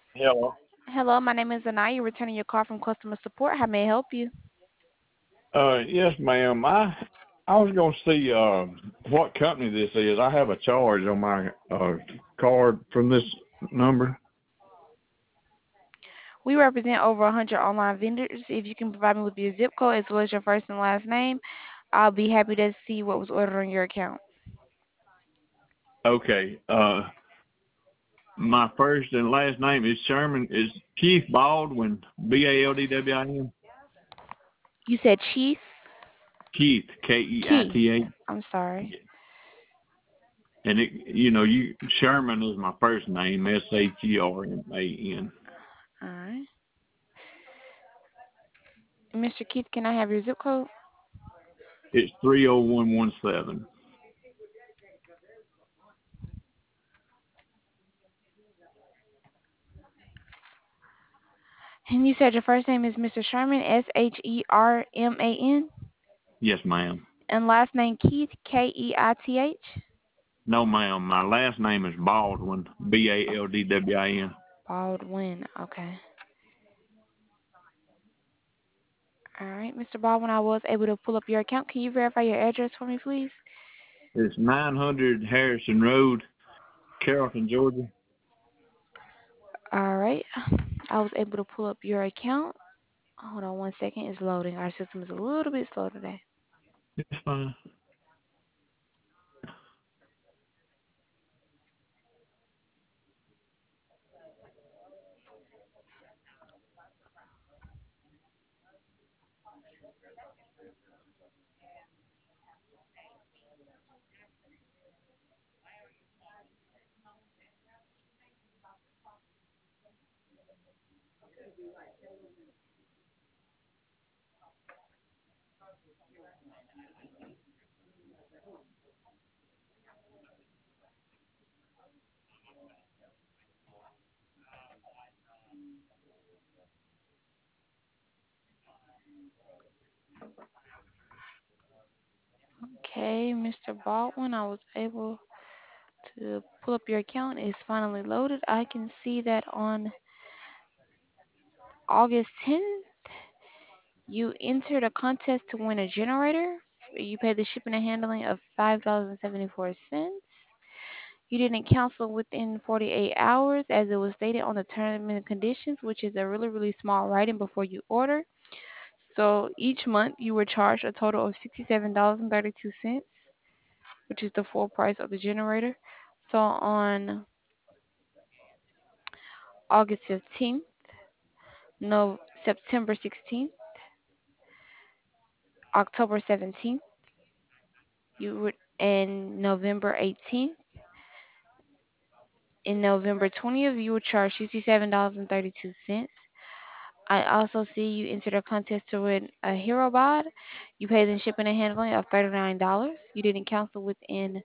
Hello. Hello, my name is Anaya. Returning your call from customer support. How may I help you? Yes, ma'am. I was going to see what company this is. I have a charge on my card from this number. We represent over 100 online vendors. If you can provide me with your zip code as well as your first and last name, I'll be happy to see what was ordered on your account. Okay. My first and last name is Sherman. Is Keith Baldwin, Baldwin? You said Chief? Keith, Keith. Keith. I'm sorry. Yeah. And you Sherman is my first name, Sherman. All right. Mr. Keith, can I have your zip code? It's 30117. And you said your first name is Mr. Sherman, Sherman. Yes, ma'am. And last name Keith, Keith. No, ma'am. My last name is Baldwin, Baldwin. Baldwin. Okay. All right, Mr. Baldwin, I was able to pull up your account. Can you verify your address for me, please? It's 900 Harrison Road, Carrollton, Georgia. All right. I was able to pull up your account. Hold on one second. It's loading. Our system is a little bit slow today. It's fine. Okay, Mr. Baldwin, I was able to pull up your account. It's finally loaded. I can see that on August 10th, you entered a contest to win a generator. You paid the shipping and handling of $5.74. You didn't cancel within 48 hours as it was stated on the terms and conditions, which is a really, really small writing before you order. So each month you were charged a total of $67.32, which is the full price of the generator. So on August 15th, no, September 16th, October 17th, you were, and November 18th, in November 20th, you were charged $67.32. I also see you entered a contest to win a Hero Bod. You paid in shipping and handling of $39. You didn't cancel within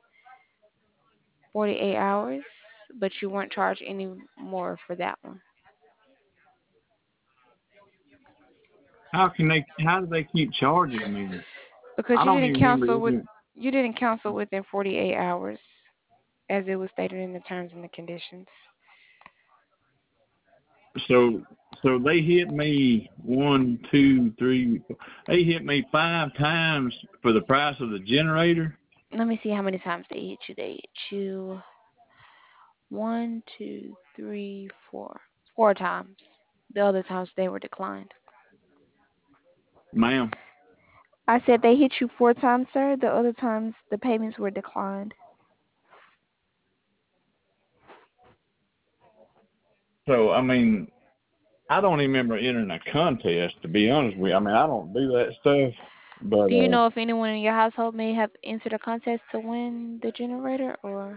48 hours, but you weren't charged any more for that one How do they keep charging me? because I don't even remember even. you didn't cancel within 48 hours as it was stated in the terms and the conditions. So, so they hit me one, two, three. They hit me 5 times for the price of the generator. Let me see how many times they hit you. They hit you one, two, three, four, 4 times. The other times they were declined. Ma'am. I said they hit you 4 times, sir. The other times the payments were declined. So, I mean, I don't even remember entering a contest, to be honest with you. I mean, I don't do that stuff, but Do you know if anyone in your household may have entered a contest to win the generator, or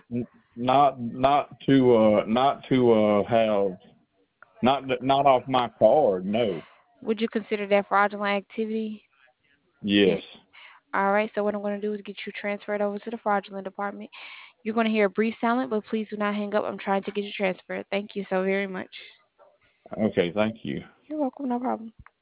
not to have not off my card. No. would you consider that fraudulent activity? Yes. It, all right. So what I'm going to do is get you transferred over to the fraudulent department. You're going to hear a brief silence, but please do not hang up. I'm trying to get you transferred. Thank you so very much. Okay. Thank you. You're welcome. No problem.